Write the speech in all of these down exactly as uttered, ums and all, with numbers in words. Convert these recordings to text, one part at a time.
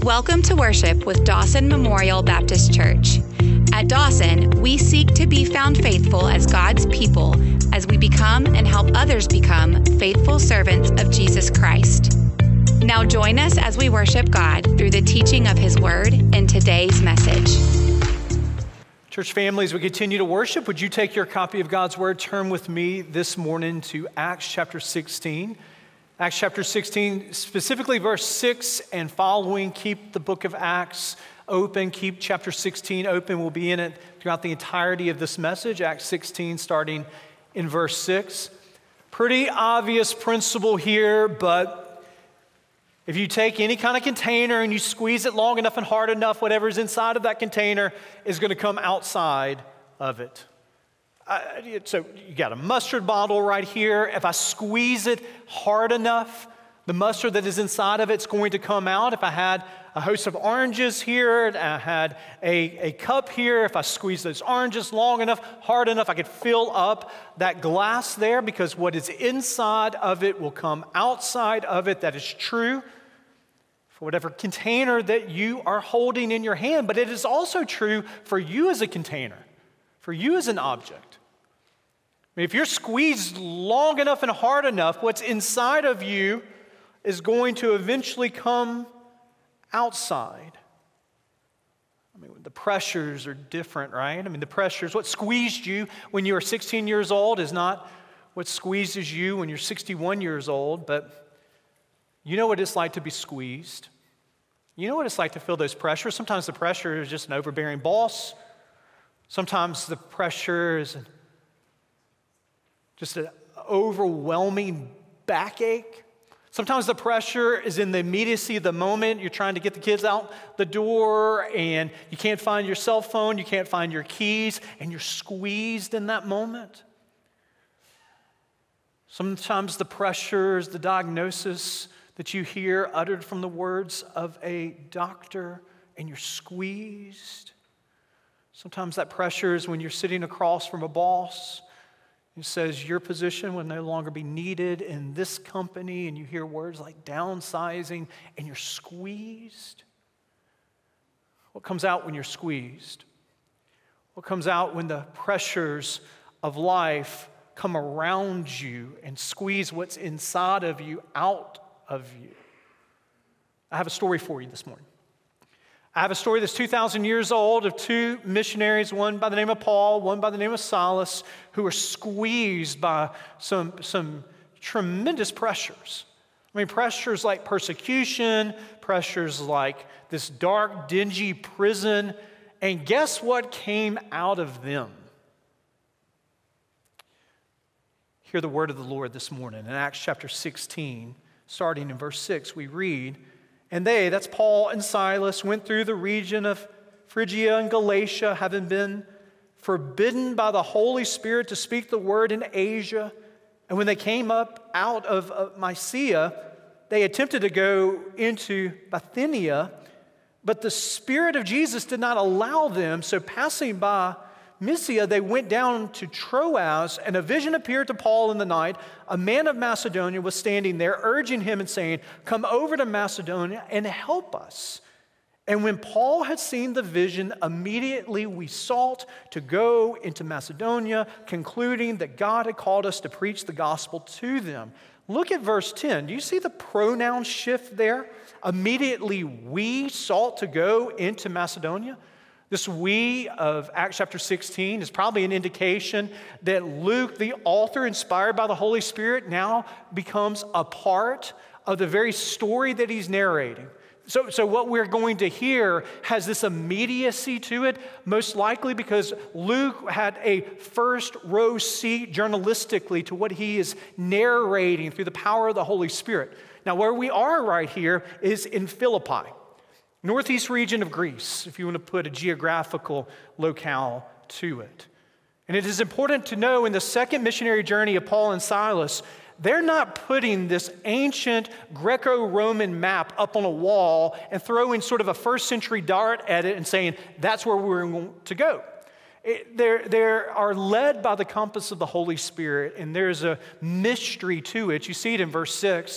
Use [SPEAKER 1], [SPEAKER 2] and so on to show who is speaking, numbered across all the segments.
[SPEAKER 1] Welcome to worship with Dawson Memorial Baptist Church. At Dawson, we seek to be found faithful as God's people as we become and help others become faithful servants of Jesus Christ. Now join us as we worship God through the teaching of His Word in today's message.
[SPEAKER 2] Church family, as we continue to worship, would you take your copy of God's Word, turn with me this morning to Acts chapter sixteen. Acts chapter sixteen, specifically verse six and following. Keep the book of Acts open. Keep chapter sixteen open. We'll be in it throughout the entirety of this message. Acts sixteen, starting in verse six. Pretty obvious principle here, but if you take any kind of container and you squeeze it long enough and hard enough, whatever's inside of that container is going to come outside of it. Uh, so you got a mustard bottle right here. If I squeeze it hard enough, the mustard that is inside of it's going to come out. If I had a host of oranges here, and I had a, a cup here, if I squeeze those oranges long enough, hard enough, I could fill up that glass there, because what is inside of it will come outside of it. That is true for whatever container that you are holding in your hand, but it is also true for you as a container, for you as an object. I mean, if you're squeezed long enough and hard enough, what's inside of you is going to eventually come outside. I mean, the pressures are different, right? I mean, the pressures, what squeezed you when you were sixteen years old is not what squeezes you when you're sixty-one years old, but you know what it's like to be squeezed. You know what it's like to feel those pressures. Sometimes the pressure is just an overbearing boss. Sometimes the pressure is just an overwhelming backache. Sometimes the pressure is in the immediacy of the moment. You're trying to get the kids out the door and you can't find your cell phone, you can't find your keys, and you're squeezed in that moment. Sometimes the pressure is the diagnosis that you hear uttered from the words of a doctor and you're squeezed. Sometimes that pressure is when you're sitting across from a boss who says your position will no longer be needed in this company, and you hear words like downsizing, and you're squeezed. What comes out when you're squeezed? What comes out when the pressures of life come around you and squeeze what's inside of you out of you? I have a story for you this morning. I have a story that's two thousand years old of two missionaries, one by the name of Paul, one by the name of Silas, who were squeezed by some, some tremendous pressures. I mean, pressures like persecution, pressures like this dark, dingy prison, and guess what came out of them? Hear the word of the Lord this morning. In Acts chapter sixteen, starting in verse six, we read, "And they," that's Paul and Silas, "went through the region of Phrygia and Galatia, having been forbidden by the Holy Spirit to speak the word in Asia. And when they came up out of, of Mysia, they attempted to go into Bithynia, but the Spirit of Jesus did not allow them. So passing by Mysia, they went down to Troas, and a vision appeared to Paul in the night. A man of Macedonia was standing there, urging him and saying, 'Come over to Macedonia and help us.' And when Paul had seen the vision, immediately we sought to go into Macedonia, concluding that God had called us to preach the gospel to them." Look at verse ten. Do you see the pronoun shift there? Immediately we sought to go into Macedonia. This "we" of Acts chapter sixteen is probably an indication that Luke, the author inspired by the Holy Spirit, now becomes a part of the very story that he's narrating. So, so what we're going to hear has this immediacy to it, most likely because Luke had a first row seat journalistically to what he is narrating through the power of the Holy Spirit. Now, where we are right here is in Philippi, northeast region of Greece, if you want to put a geographical locale to it. And it is important to know in the second missionary journey of Paul and Silas, they're not putting this ancient Greco-Roman map up on a wall and throwing sort of a first century dart at it and saying, that's where we're going to go. It, they're, they are led by the compass of the Holy Spirit, and there's a mystery to it. You see it in verse six.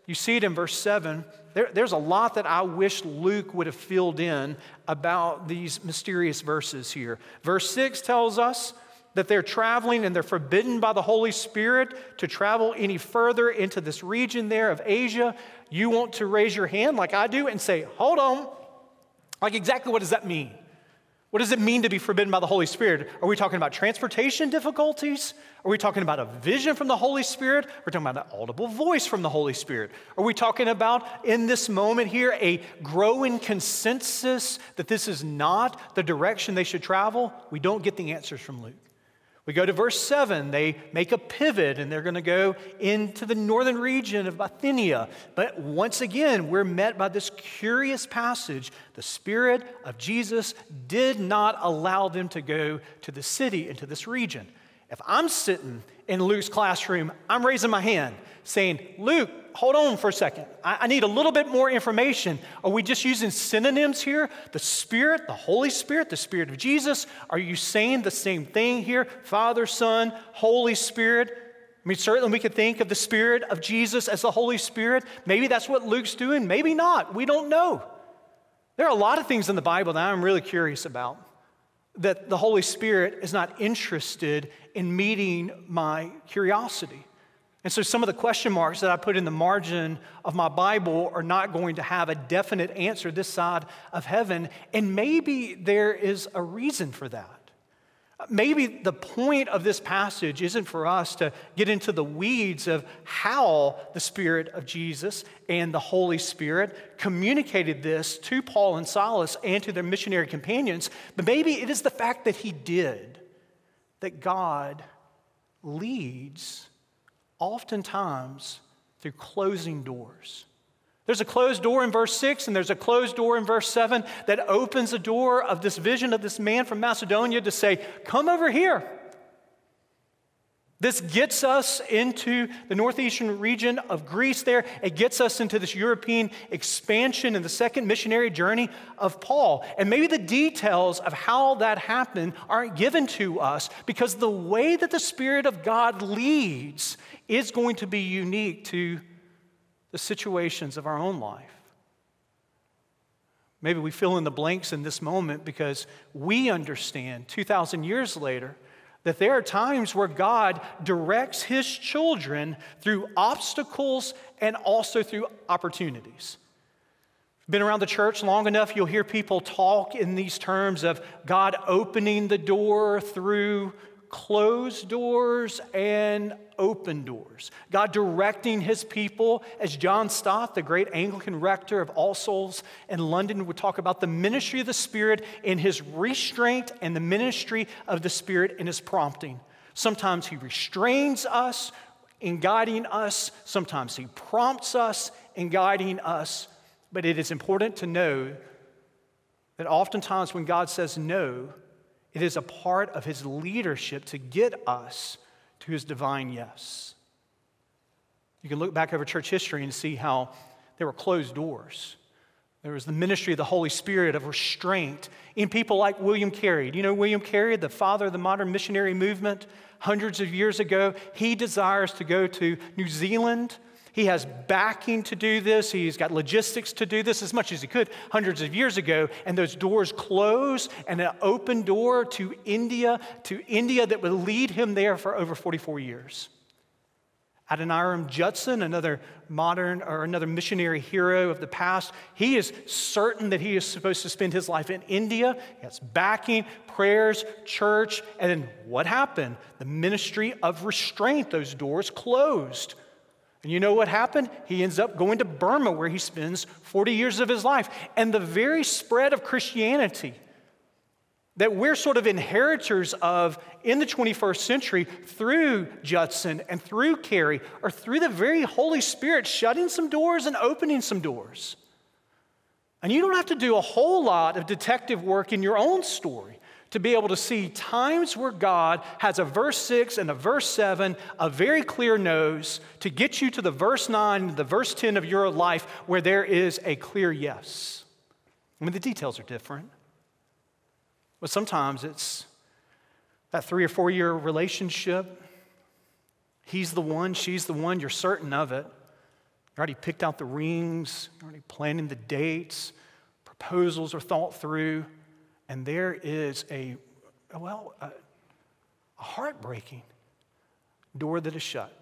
[SPEAKER 2] You see it in verse seven. There, there's a lot that I wish Luke would have filled in about these mysterious verses here. Verse six tells us that they're traveling and they're forbidden by the Holy Spirit to travel any further into this region there of Asia. You want to raise your hand like I do and say, hold on. Like exactly what does that mean? What does it mean to be forbidden by the Holy Spirit? Are we talking about transportation difficulties? Are we talking about a vision from the Holy Spirit? We're talking about an audible voice from the Holy Spirit. Are we talking about, in this moment here, a growing consensus that this is not the direction they should travel? We don't get the answers from Luke. We go to verse seven. They make a pivot, and they're going to go into the northern region of Bithynia. But once again, we're met by this curious passage. The Spirit of Jesus did not allow them to go to the city, into this region. If I'm sitting in Luke's classroom, I'm raising my hand saying, Luke, hold on for a second. I, I need a little bit more information. Are we just using synonyms here? The Spirit, the Holy Spirit, the Spirit of Jesus. Are you saying the same thing here? Father, Son, Holy Spirit. I mean, certainly we could think of the Spirit of Jesus as the Holy Spirit. Maybe that's what Luke's doing. Maybe not. We don't know. There are a lot of things in the Bible that I'm really curious about, that the Holy Spirit is not interested in meeting my curiosity. And so some of the question marks that I put in the margin of my Bible are not going to have a definite answer this side of heaven. And maybe there is a reason for that. Maybe the point of this passage isn't for us to get into the weeds of how the Spirit of Jesus and the Holy Spirit communicated this to Paul and Silas and to their missionary companions, but maybe it is the fact that he did, that God leads oftentimes through closing doors. There's a closed door in verse six, and there's a closed door in verse seven that opens the door of this vision of this man from Macedonia to say, come over here. This gets us into the northeastern region of Greece there. It gets us into this European expansion and the second missionary journey of Paul. And maybe the details of how that happened aren't given to us because the way that the Spirit of God leads is going to be unique to the situations of our own life. Maybe we fill in the blanks in this moment because we understand two thousand years later that there are times where God directs His children through obstacles and also through opportunities. Been around the church long enough, you'll hear people talk in these terms of God opening the door through closed doors and open doors. God directing His people, as John Stott, the great Anglican rector of All Souls in London, would talk about the ministry of the Spirit in His restraint and the ministry of the Spirit in His prompting. Sometimes He restrains us in guiding us. Sometimes He prompts us in guiding us. But it is important to know that oftentimes when God says no, it is a part of His leadership to get us to His divine yes. You can look back over church history and see how there were closed doors. There was the ministry of the Holy Spirit of restraint in people like William Carey. Do you know William Carey, the father of the modern missionary movement? Hundreds of years ago, he desires to go to New Zealand. He has backing to do this. He's got logistics to do this as much as he could hundreds of years ago. And those doors close and an open door to India, to India that would lead him there for over forty-four years. Adoniram Judson, another modern or another missionary hero of the past, he is certain that he is supposed to spend his life in India. He has backing, prayers, church, and then what happened? The ministry of restraint, those doors closed. And you know what happened? He ends up going to Burma where he spends forty years of his life. And the very spread of Christianity that we're sort of inheritors of in the twenty-first century through Judson and through Carey are through the very Holy Spirit shutting some doors and opening some doors. And you don't have to do a whole lot of detective work in your own story to be able to see times where God has a verse six and a verse seven, a very clear nose to get you to the verse nine, the verse ten of your life where there is a clear yes. I mean, the details are different. But sometimes it's that three or four year relationship. He's the one, she's the one, you're certain of it. You already picked out the rings, you're already planning the dates, proposals are thought through, and there is a, well, a, a heartbreaking door that is shut.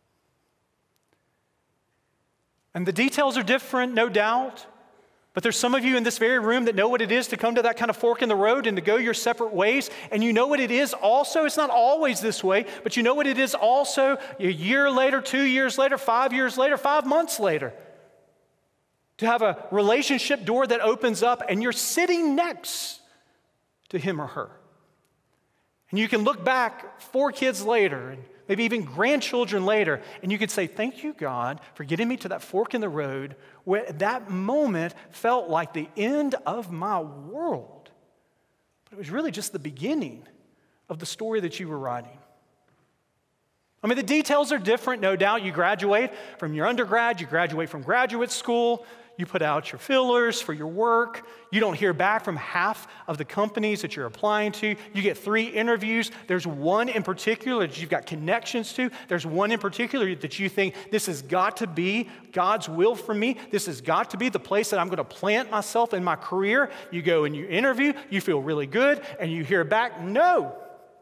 [SPEAKER 2] And the details are different, no doubt, but there's some of you in this very room that know what it is to come to that kind of fork in the road and to go your separate ways, and you know what it is also. It's not always this way, but you know what it is also a year later, two years later, five years later, five months later, to have a relationship door that opens up and you're sitting next to him or her. And you can look back four kids later, and maybe even grandchildren later, and you could say, thank you, God, for getting me to that fork in the road where that moment felt like the end of my world. But it was really just the beginning of the story that you were writing. I mean, the details are different, no doubt. You graduate from your undergrad, you graduate from graduate school, you put out your fillers for your work. You don't hear back from half of the companies that you're applying to. You get three interviews. There's one in particular that you've got connections to. There's one in particular that you think, this has got to be God's will for me. This has got to be the place that I'm going to plant myself in my career. You go and you interview. You feel really good. And you hear back, no.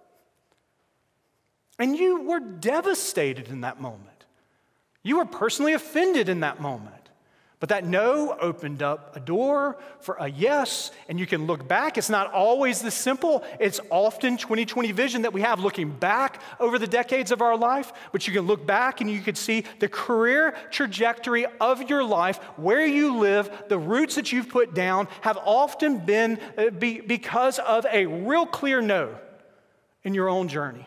[SPEAKER 2] And you were devastated in that moment. You were personally offended in that moment. But that no opened up a door for a yes, and you can look back. It's not always this simple. It's often twenty twenty vision that we have looking back over the decades of our life, but you can look back and you can see the career trajectory of your life, where you live, the roots that you've put down have often been uh, be, because of a real clear no in your own journey.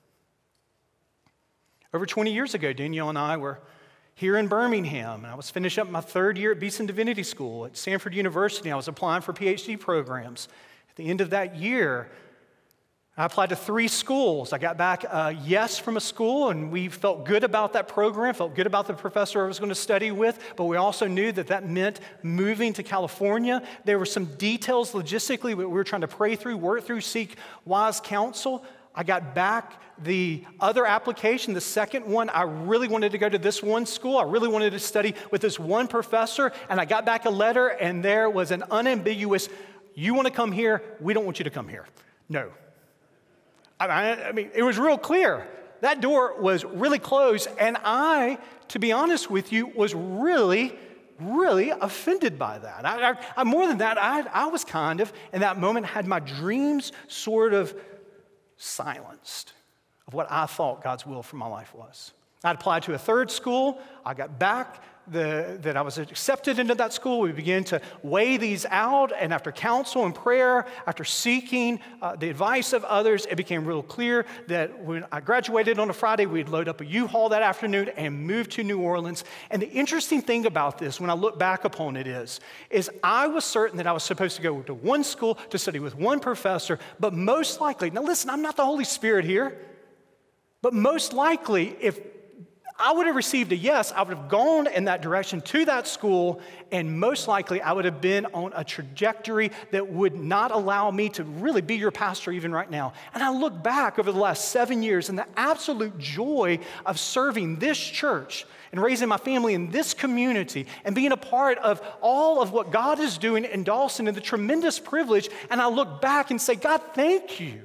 [SPEAKER 2] Over twenty years ago, Danielle and I were here in Birmingham, and I was finishing up my third year at Beeson Divinity School at Stanford University. I was applying for PhD programs. At the end of that year, I applied to three schools. I got back a yes from a school, and we felt good about that program, felt good about the professor I was going to study with, but we also knew that that meant moving to California. There were some details logistically that we were trying to pray through, work through, seek wise counsel. I got back the other application, the second one. I really wanted to go to this one school. I really wanted to study with this one professor, and I got back a letter, and there was an unambiguous, you want to come here, we don't want you to come here. No. I, I mean, it was real clear. That door was really closed, and I, to be honest with you, was really, really offended by that. I, I, I more than that, I, I was kind of, in that moment, had my dreams sort of silenced of what I thought God's will for my life was. I applied to a third school. I got back the, that I was accepted into that school. We began to weigh these out, and after counsel and prayer, after seeking uh, the advice of others, it became real clear that when I graduated on a Friday, we'd load up a U-Haul that afternoon and move to New Orleans. And the interesting thing about this, when I look back upon it is, is I was certain that I was supposed to go to one school to study with one professor, but most likely, now listen, I'm not the Holy Spirit here, but most likely, if I would have received a yes, I would have gone in that direction to that school, and most likely I would have been on a trajectory that would not allow me to really be your pastor even right now. And I look back over the last seven years and the absolute joy of serving this church and raising my family in this community and being a part of all of what God is doing in Dawson and the tremendous privilege, and I look back and say, God, thank you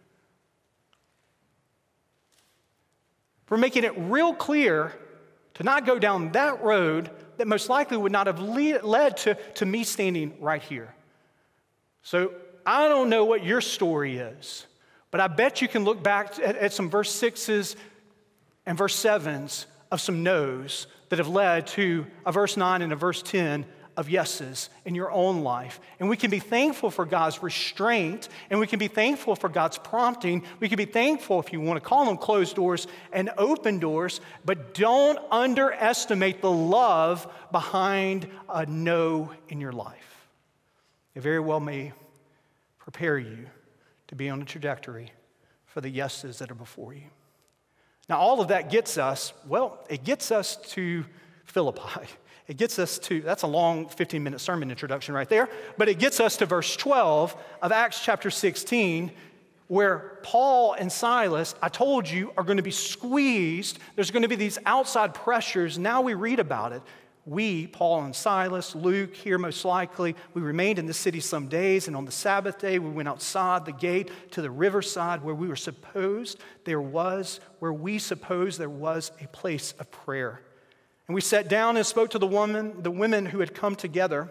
[SPEAKER 2] for making it real clear to not go down that road that most likely would not have lead, led to, to me standing right here. So I don't know what your story is, but I bet you can look back at, at some verse sixes and verse sevens of some no's that have led to a verse nine and a verse ten of yeses in your own life. And we can be thankful for God's restraint, and we can be thankful for God's prompting. We can be thankful, if you want to call them closed doors and open doors, but don't underestimate the love behind a no in your life. It very well may prepare you to be on a trajectory for the yeses that are before you. Now, all of that gets us, well, it gets us to Philippi. It gets us to, that's a long fifteen-minute sermon introduction right there, but it gets us to verse twelve of Acts chapter sixteen, where Paul and Silas, I told you, are going to be squeezed. There's going to be these outside pressures. Now we read about it. We, Paul and Silas, Luke here most likely, we remained in the city some days, and on the Sabbath day we went outside the gate to the riverside where we were supposed there was, where we supposed there was a place of prayer. And we sat down and spoke to the woman, the women who had come together.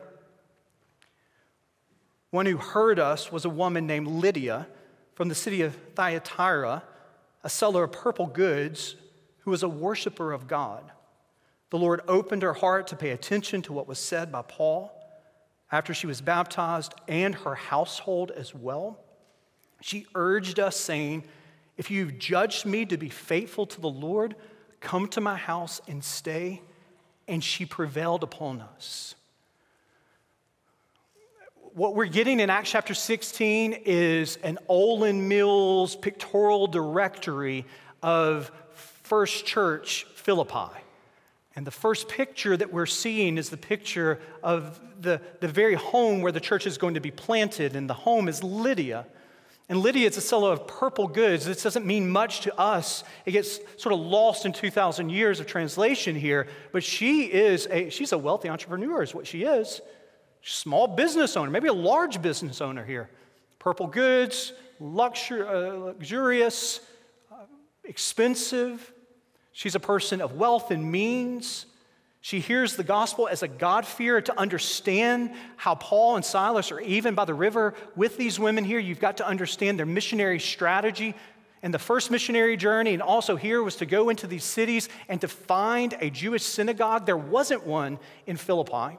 [SPEAKER 2] One who heard us was a woman named Lydia from the city of Thyatira, a seller of purple goods who was a worshiper of God. The Lord opened her heart to pay attention to what was said by Paul after she was baptized, and her household as well. She urged us, saying, "If you've judged me to be faithful to the Lord, come to my house and stay." And she prevailed upon us. What we're getting in Acts chapter sixteen is an Olin Mills pictorial directory of First Church Philippi. And the first picture that we're seeing is the picture of the, the very home where the church is going to be planted, and the home is Lydia. And Lydia is a seller of purple goods. This doesn't mean much to us. It gets sort of lost in two thousand years of translation here, but she is a, she's a wealthy entrepreneur is what she is. Small business owner, maybe a large business owner here. Purple goods, luxur, uh, luxurious, uh, expensive. She's a person of wealth and means. She hears the gospel as a God-fearer. To understand how Paul and Silas are even by the river with these women here, you've got to understand their missionary strategy. And the first missionary journey, and also here, was to go into these cities and to find a Jewish synagogue. There wasn't one in Philippi.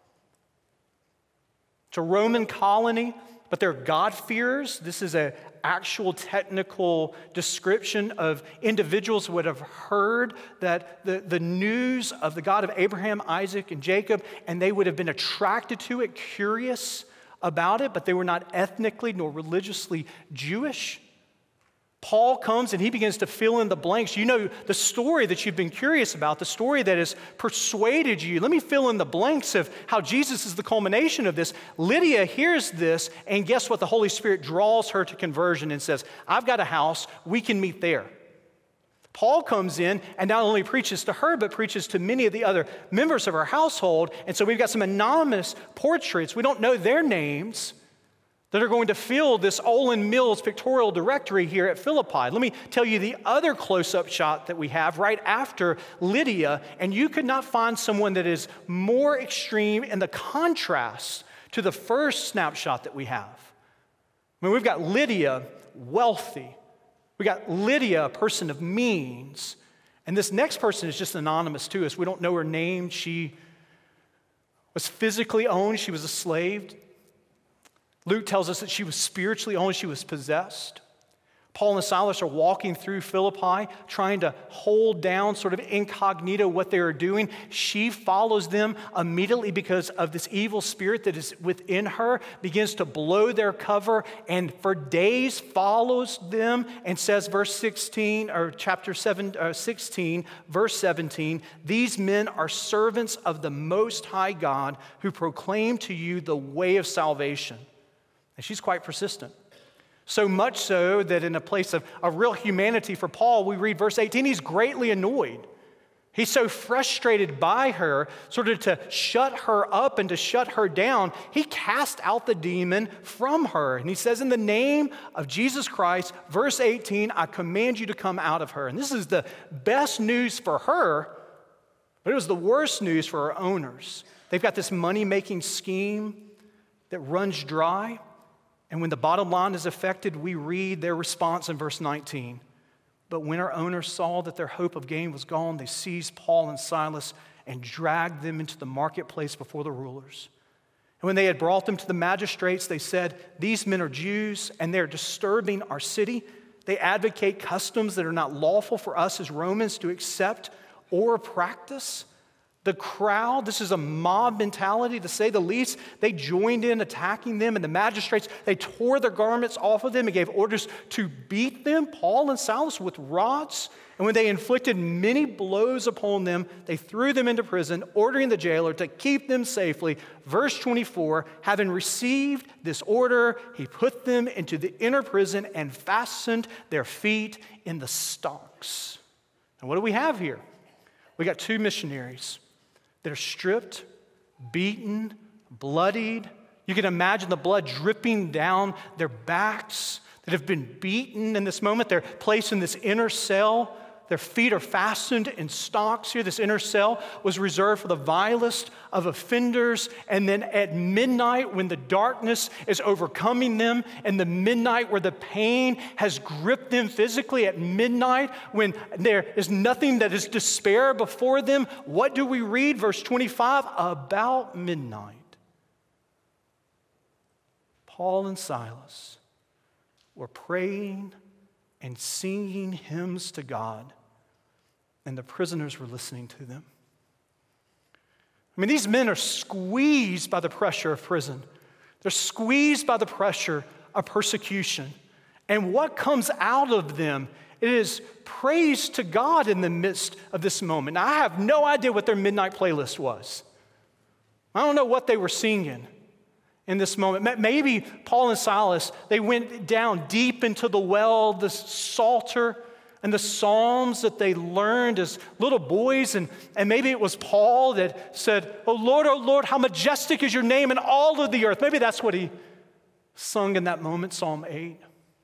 [SPEAKER 2] It's a Roman colony, but they're God-fearers. This is an actual technical description of individuals who would have heard that the, the news of the God of Abraham, Isaac, and Jacob, and they would have been attracted to it, curious about it, but they were not ethnically nor religiously Jewish. Paul comes and he begins to fill in the blanks. You know the story that you've been curious about, the story that has persuaded you. Let me fill in the blanks of how Jesus is the culmination of this. Lydia hears this, and guess what? The Holy Spirit draws her to conversion and says, I've got a house, we can meet there. Paul comes in and not only preaches to her, but preaches to many of the other members of her household. And so we've got some anonymous portraits. We don't know their names, that are going to fill this Olin Mills pictorial directory here at Philippi. Let me tell you the other close-up shot that we have right after Lydia, and you could not find someone that is more extreme in the contrast to the first snapshot that we have. I mean, we've got Lydia, wealthy. We got Lydia, a person of means. And this next person is just anonymous to us. We don't know her name. She was physically owned. She was a slave. Luke tells us that she was spiritually owned, she was possessed. Paul and Silas are walking through Philippi, trying to hold down sort of incognito what they are doing. She follows them immediately because of this evil spirit that is within her, begins to blow their cover, and for days follows them and says, verse sixteen, or chapter seven, uh, sixteen, verse seventeen, these men are servants of the Most High God who proclaim to you the way of salvation. And she's quite persistent. So much so that in a place of, of real humanity for Paul, we read verse eighteen, he's greatly annoyed. He's so frustrated by her, sort of to shut her up and to shut her down, he cast out the demon from her. And he says, in the name of Jesus Christ, verse eighteen, I command you to come out of her. And this is the best news for her, but it was the worst news for her owners. They've got this money-making scheme that runs dry. And when the bottom line is affected, we read their response in verse nineteen. But when our owners saw that their hope of gain was gone, they seized Paul and Silas and dragged them into the marketplace before the rulers. And when they had brought them to the magistrates, they said, these men are Jews, and they're disturbing our city. They advocate customs that are not lawful for us as Romans to accept or practice. The crowd, this is a mob mentality to say the least. They joined in attacking them, and the magistrates, they tore their garments off of them and gave orders to beat them, Paul and Silas, with rods. And when they inflicted many blows upon them, they threw them into prison, ordering the jailer to keep them safely. Verse twenty-four, having received this order, he put them into the inner prison and fastened their feet in the stocks. And what do we have here? We got two missionaries that are stripped, beaten, bloodied. You can imagine the blood dripping down their backs, that have been beaten in this moment. They're placed in this inner cell. Their feet are fastened in stocks here. This inner cell was reserved for the vilest of offenders. And then at midnight, when the darkness is overcoming them, and the midnight where the pain has gripped them physically, at midnight, when there is nothing that is despair before them, what do we read? Verse twenty-five, about midnight, Paul and Silas were praying and singing hymns to God, and the prisoners were listening to them. I mean, these men are squeezed by the pressure of prison. They're squeezed by the pressure of persecution. And what comes out of them, it is praise to God in the midst of this moment. Now, I have no idea what their midnight playlist was. I don't know what they were singing in this moment. Maybe Paul and Silas, they went down deep into the well, the Psalter and the Psalms that they learned as little boys. And, and maybe it was Paul that said, "Oh Lord, oh Lord, how majestic is your name in all of the earth." Maybe that's what he sung in that moment, Psalm eight.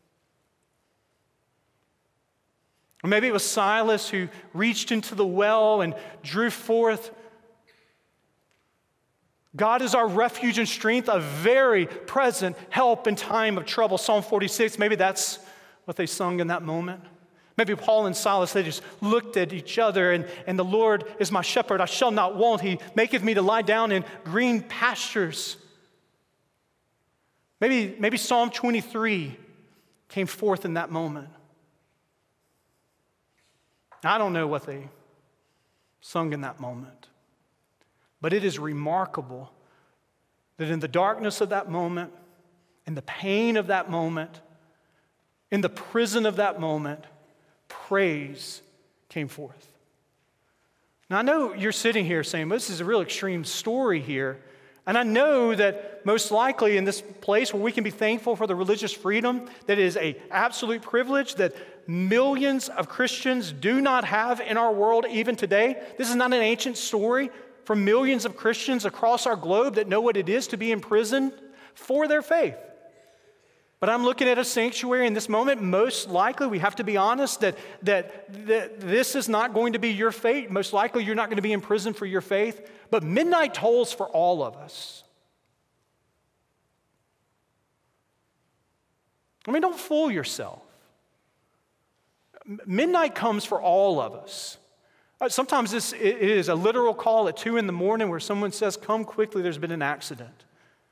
[SPEAKER 2] Or maybe it was Silas who reached into the well and drew forth, "God is our refuge and strength, a very present help in time of trouble." Psalm forty-six, maybe that's what they sung in that moment. Maybe Paul and Silas, they just looked at each other, and, and the Lord is my shepherd, I shall not want. He maketh me to lie down in green pastures. Maybe, maybe Psalm twenty-three came forth in that moment. I don't know what they sung in that moment. But it is remarkable that in the darkness of that moment, in the pain of that moment, in the prison of that moment, praise came forth. Now, I know you're sitting here saying, well, this is a real extreme story here. And I know that most likely in this place where we can be thankful for the religious freedom that is an absolute privilege that millions of Christians do not have in our world even today. This is not an ancient story for millions of Christians across our globe that know what it is to be imprisoned for their faith. But I'm looking at a sanctuary in this moment. Most likely, we have to be honest, that, that, that this is not going to be your fate. Most likely, you're not going to be in prison for your faith. But midnight tolls for all of us. I mean, don't fool yourself. Midnight comes for all of us. Sometimes this it is a literal call at two in the morning where someone says, "Come quickly, there's been an accident."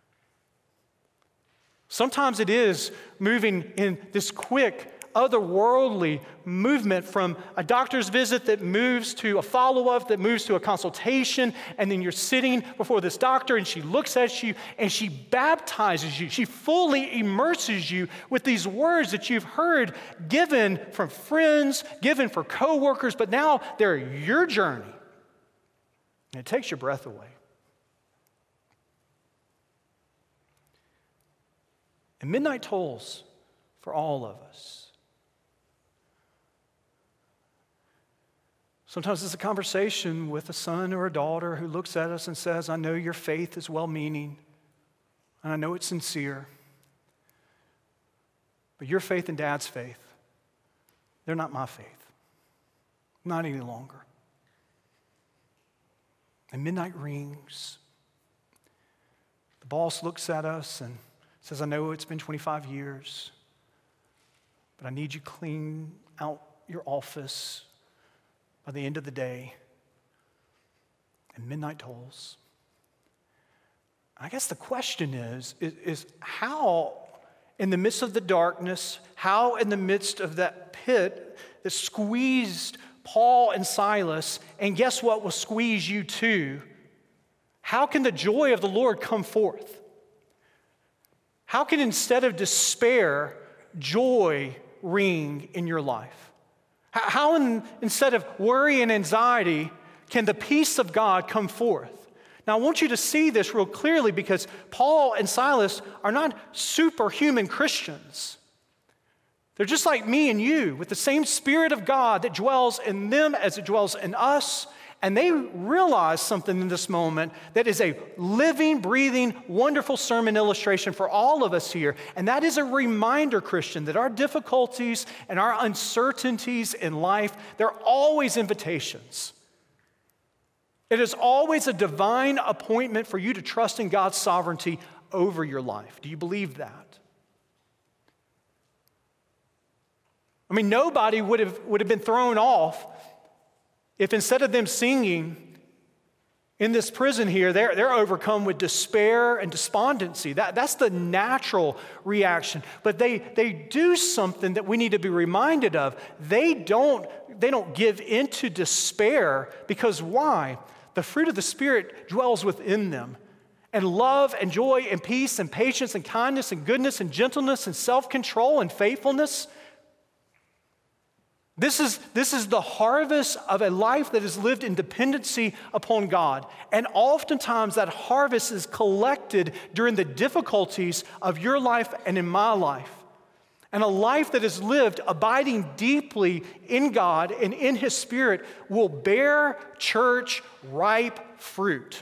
[SPEAKER 2] Sometimes it is moving in this quick, otherworldly movement from a doctor's visit that moves to a follow-up, that moves to a consultation, and then you're sitting before this doctor and she looks at you and she baptizes you. She fully immerses you with these words that you've heard given from friends, given for coworkers, but now they're your journey. And it takes your breath away. And midnight tolls for all of us. Sometimes it's a conversation with a son or a daughter who looks at us and says, "I know your faith is well-meaning, and I know it's sincere, but your faith and Dad's faith, they're not my faith. Not any longer." And midnight rings. The boss looks at us and says, "I know it's been twenty-five years, but I need you to clean out your office by the end of the day." And midnight tolls. I guess the question is, is, is how in the midst of the darkness, how in the midst of that pit that squeezed Paul and Silas, and guess what will squeeze you too? How can the joy of the Lord come forth? How can, instead of despair, joy ring in your life? How, in, instead of worry and anxiety, can the peace of God come forth? Now, I want you to see this real clearly, because Paul and Silas are not superhuman Christians. They're just like me and you, with the same Spirit of God that dwells in them as it dwells in us. And they realize something in this moment that is a living, breathing, wonderful sermon illustration for all of us here. And that is a reminder, Christian, that our difficulties and our uncertainties in life, they're always invitations. It is always a divine appointment for you to trust in God's sovereignty over your life. Do you believe that? I mean, nobody would have, would have been thrown off if, instead of them singing in this prison here, they're, they're overcome with despair and despondency. That, that's the natural reaction. But they, they do something that we need to be reminded of. They don't, they don't give into despair, because why? The fruit of the Spirit dwells within them. And love and joy and peace and patience and kindness and goodness and gentleness and self-control and faithfulness. This is, this is the harvest of a life that is lived in dependency upon God. And oftentimes that harvest is collected during the difficulties of your life and in my life. And a life that is lived abiding deeply in God and in His Spirit will bear, church, ripe fruit.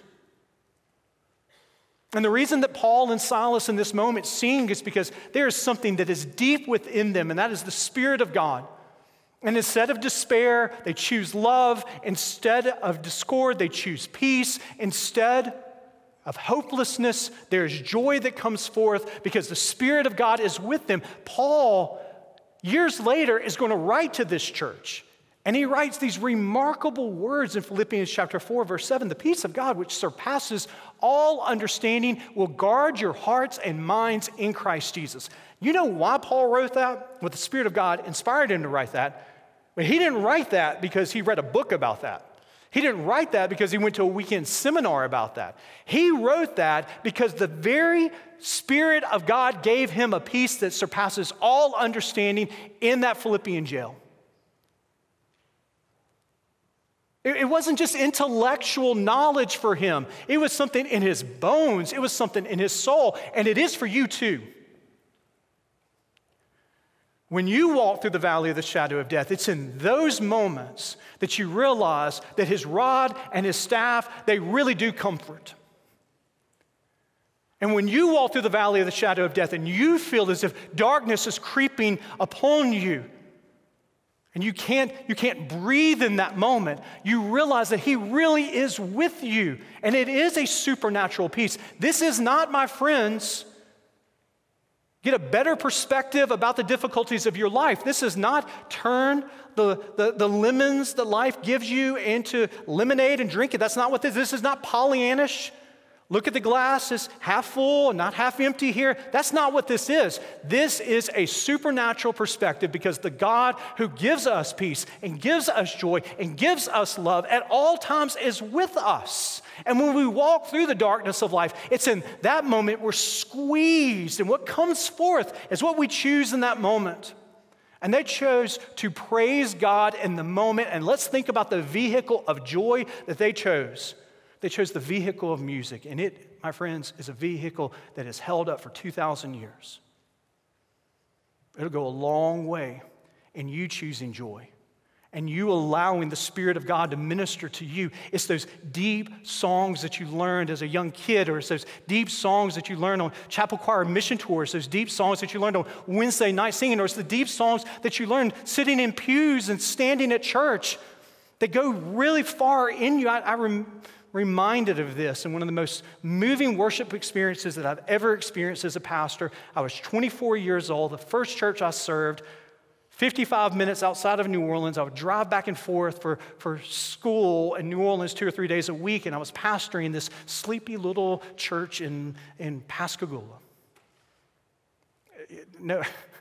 [SPEAKER 2] And the reason that Paul and Silas in this moment sing is because there is something that is deep within them, and that is the Spirit of God. And instead of despair, they choose love. Instead of discord, they choose peace. Instead of hopelessness, there's joy that comes forth because the Spirit of God is with them. Paul, years later, is going to write to this church. And he writes these remarkable words in Philippians chapter four, verse seven. The peace of God, which surpasses all understanding, will guard your hearts and minds in Christ Jesus. You know why Paul wrote that? Well, the Spirit of God inspired him to write that. But he didn't write that because he read a book about that. He didn't write that because he went to a weekend seminar about that. He wrote that because the very Spirit of God gave him a peace that surpasses all understanding in that Philippian jail. It wasn't just intellectual knowledge for him. It was something in his bones. It was something in his soul. And it is for you too. When you walk through the valley of the shadow of death, it's in those moments that you realize that His rod and His staff, they really do comfort. And when you walk through the valley of the shadow of death and you feel as if darkness is creeping upon you, and you can't, you can't breathe in that moment, you realize that He really is with you. And it is a supernatural peace. This is not, my friends, get a better perspective about the difficulties of your life. This is not turn the, the, the lemons that life gives you into lemonade and drink it. That's not what this is. This is not Pollyannish. Look at the glass as half full and not half empty here. That's not what this is. This is a supernatural perspective, because the God who gives us peace and gives us joy and gives us love at all times is with us. And when we walk through the darkness of life, it's in that moment we're squeezed, and what comes forth is what we choose in that moment. And they chose to praise God in the moment. And let's think about the vehicle of joy that they chose. They chose the vehicle of music, and it, my friends, is a vehicle that has held up for two thousand years. It'll go a long way in you choosing joy and you allowing the Spirit of God to minister to you. It's those deep songs that you learned as a young kid, or it's those deep songs that you learned on chapel choir mission tours, those deep songs that you learned on Wednesday night singing, or it's the deep songs that you learned sitting in pews and standing at church that go really far in you. I, I rem- reminded of this in one of the most moving worship experiences that I've ever experienced as a pastor. I was twenty-four years old, the first church I served, fifty-five minutes outside of New Orleans. I would drive back and forth for, for school in New Orleans two or three days a week, and I was pastoring this sleepy little church in, in Pascagoula. No,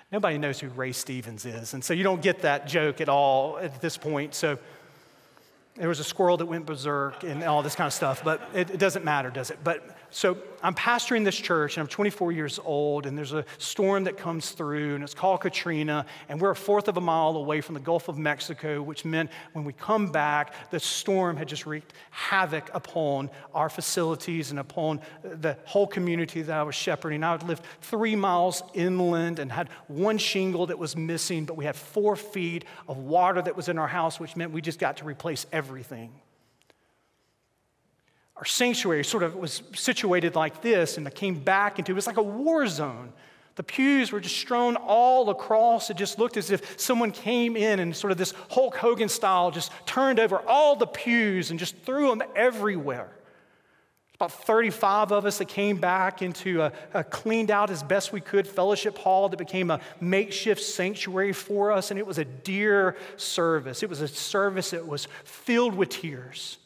[SPEAKER 2] Nobody knows who Ray Stevens is, and so you don't get that joke at all at this point. So there was a squirrel that went berserk and all this kind of stuff, but it, it doesn't matter, does it? But so I'm pastoring this church, and I'm twenty-four years old, and there's a storm that comes through, and it's called Katrina, and we're a fourth of a mile away from the Gulf of Mexico, which meant when we come back, the storm had just wreaked havoc upon our facilities and upon the whole community that I was shepherding. I had lived three miles inland and had one shingle that was missing, but we had four feet of water that was in our house, which meant we just got to replace everything. Our sanctuary sort of was situated like this, and I came back into, it was like a war zone. The pews were just strewn all across. It just looked as if someone came in and sort of this Hulk Hogan style just turned over all the pews and just threw them everywhere. About thirty-five of us that came back into a, a cleaned out as best we could fellowship hall that became a makeshift sanctuary for us, and it was a dear service. It was a service that was filled with tears.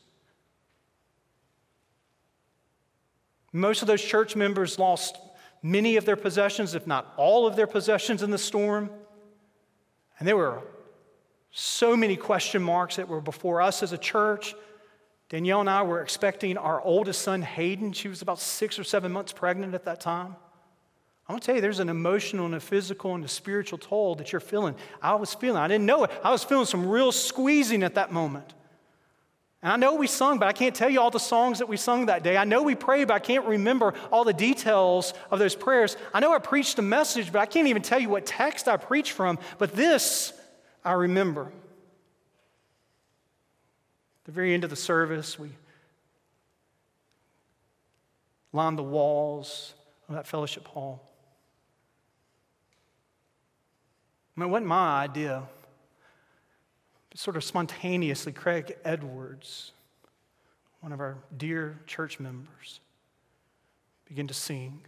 [SPEAKER 2] Most of those church members lost many of their possessions, if not all of their possessions in the storm. And there were so many question marks that were before us as a church. Danielle and I were expecting our oldest son, Hayden. She was about six or seven months pregnant at that time. I'm going to tell you, there's an emotional and a physical and a spiritual toll that you're feeling. I was feeling, I didn't know it. I was feeling some real squeezing at that moment. And I know we sung, but I can't tell you all the songs that we sung that day. I know we prayed, but I can't remember all the details of those prayers. I know I preached a message, but I can't even tell you what text I preached from. But this, I remember. At the very end of the service, we lined the walls of that fellowship hall. I mean, it wasn't my idea. Sort of spontaneously, Craig Edwards, one of our dear church members, began to sing,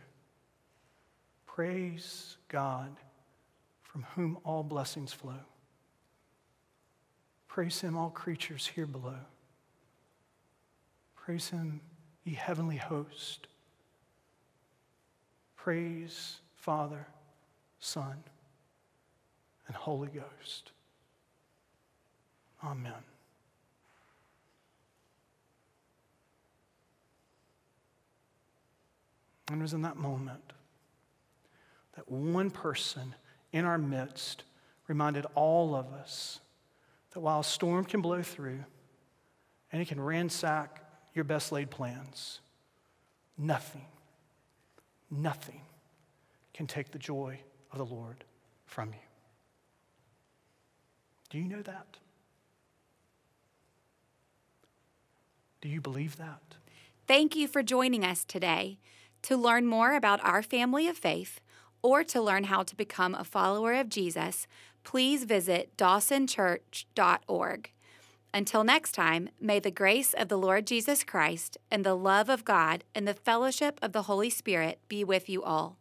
[SPEAKER 2] "Praise God, from whom all blessings flow. Praise him, all creatures here below. Praise him, ye heavenly host. Praise Father, Son, and Holy Ghost. Amen." And it was in that moment that one person in our midst reminded all of us that while a storm can blow through and it can ransack your best laid plans, nothing, nothing can take the joy of the Lord from you. Do you know that? Do you believe that?
[SPEAKER 1] Thank you for joining us today. To learn more about our family of faith or to learn how to become a follower of Jesus, please visit dawson church dot org. Until next time, may the grace of the Lord Jesus Christ and the love of God and the fellowship of the Holy Spirit be with you all.